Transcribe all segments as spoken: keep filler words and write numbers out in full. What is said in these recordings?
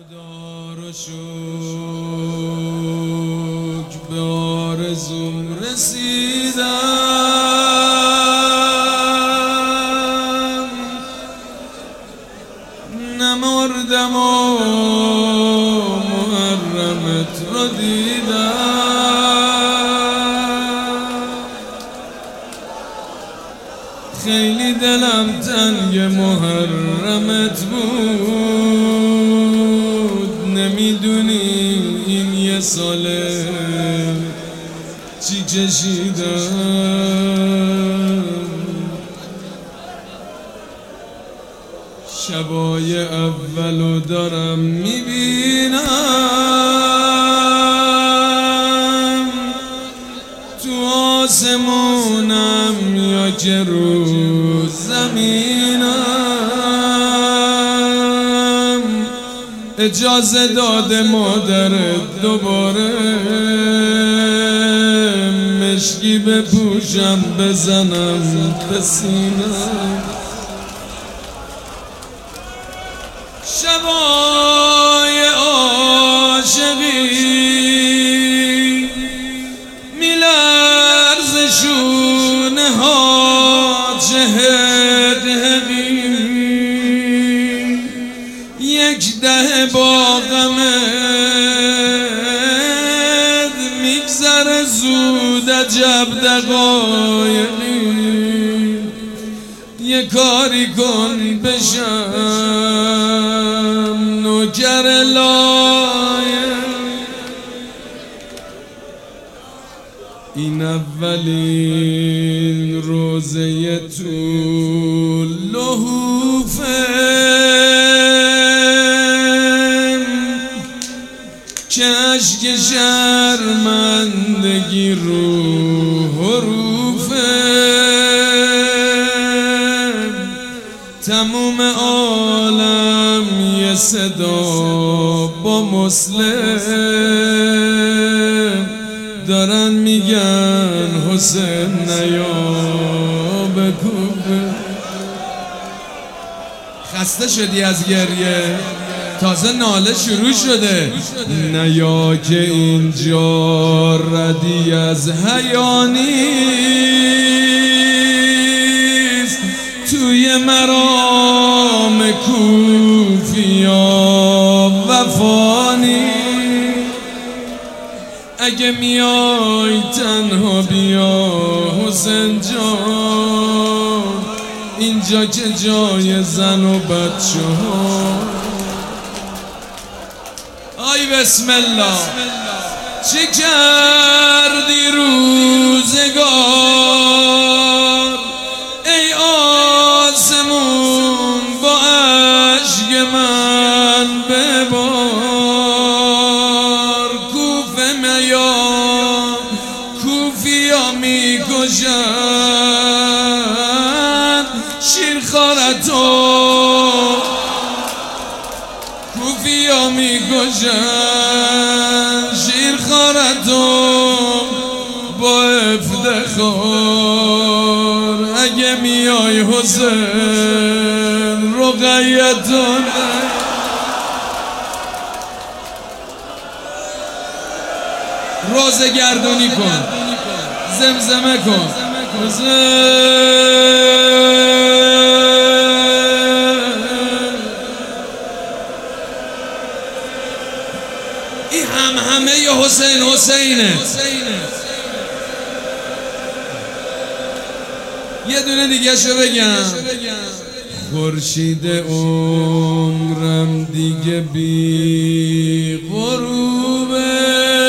خدا رو شکر به آرزوم رسیدم، نمردم و محرمت رو دیدم. خیلی دلم تنگ محرمت بود، نمیدونی این یه ساله چی کشیدم. شبای اولو دارم میبینم تو آسمونم یا که رو زمینم. اجازه داده مادرت دوباره مشکی بپوشم بزنم به سینم. شبای عاشقی میلرز شونه ها چهدهقی، یک ده با غمت میگذره زود عجب دقایقی. یه کاری کن بشم نوکر لایق. این اولین روزه تو لحوفه که اشک شرمندگی رو حروفه. تموم عالم یه صدا با مسلم دارن میگن حسین نیا بکوبه. خسته شدی از گریه؟ تازه ناله شروع شده. نیا که اینجا ردی از حیا نیست، توی مرام کوفیا وفا نیست. اگه میای تنها بیا حسین جان، اینجا که جای زن و بچه ها. آی بسم الله چه کردی روزگار، ای آسمون با عشق من ببار. کوفه میان کوفیا میکشن شیرخوارتو، کوفیا میکشن شیرخوارتو با افتخار. اگه میای حسین رقیتون روزه گردونی کن، زمزمه کن حسین. این هم همه ی حسین حسینه. یه دونه دیگه شو بگم. خورشید عمرم دیگه بی غروبه،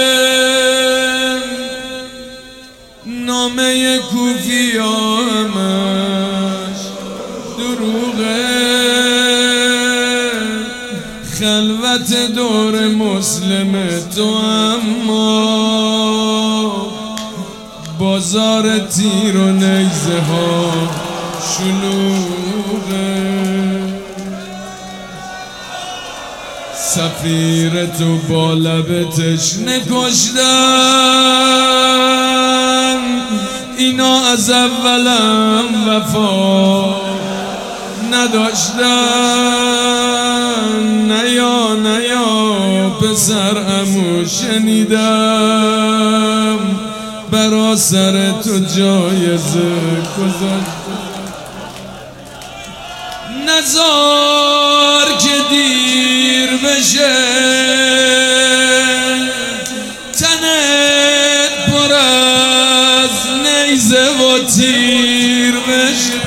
نامه کوفیا همش دروغه. خلوت دور مسلم تو اما بازار تیر و نیزه ها شلوغه. سفیر تو با لب تشنه کشتن، اینا از اولم وفا نداشتن. نیا نیا پسر عمو شنیدم برا سر تو جایزه گذاشت. نزار که دیر بشه تنت پر از نیزه و تیر بشه.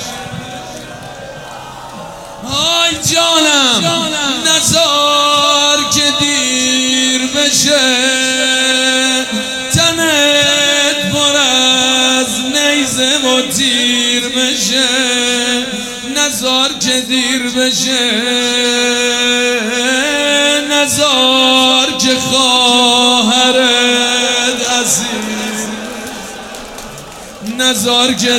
آی جانم نزار که دیر بشه تنت پر از نیزه و تیر بشه. نزار که دیر بشه نزار که خواهرت اسیر نزار که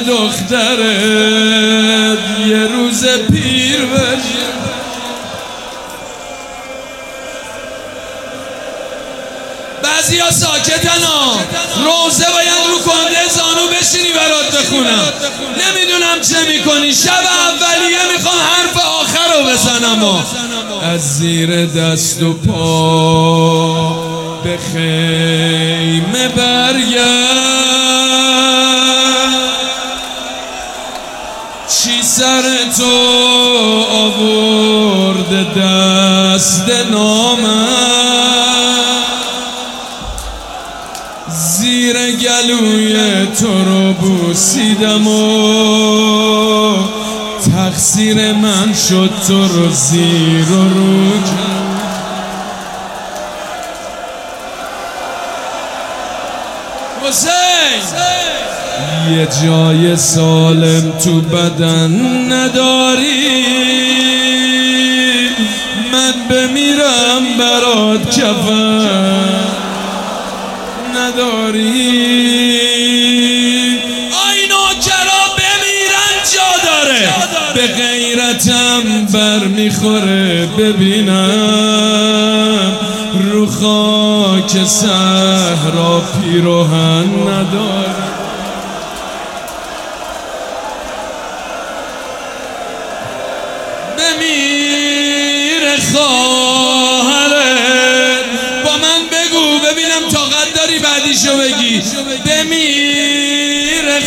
دخترت یه روز پیر بشه. بعضی ها ساکتن ها روزه باید رو کنده زانو بشینی برات بخونم. نمیدونم چه میکنی شب اولیه میخوام حرف آخر رو بزنم و از زیر دست و پا به خیمه برگرد. چی سر تو آورده دست نامم زیر گلوی تو رو بوسیدم و تقصیر من شد تو رو زیر و رو کرد. حسین یه جای سالم تو بدن نداری من بمیرم برات کفن نداری. آی نوکرا بمیرن جا داره به غیرتم بر میخوره ببینم رو خاک صحرا پیراهن نداره. بمیره خواهرت با من بگو ببینم طاقت داری بعدیشو بگی. بمیره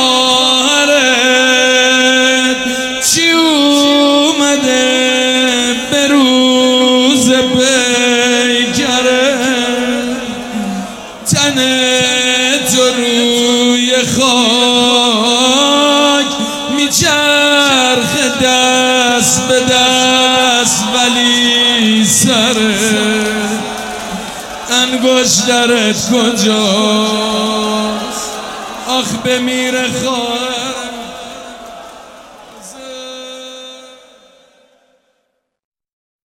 خواهرت چی اومده به روز پیکره تنه تو روی خاک میچرخ دست به دست ولی سره انگشترت کجاست آخ بمیره خواهر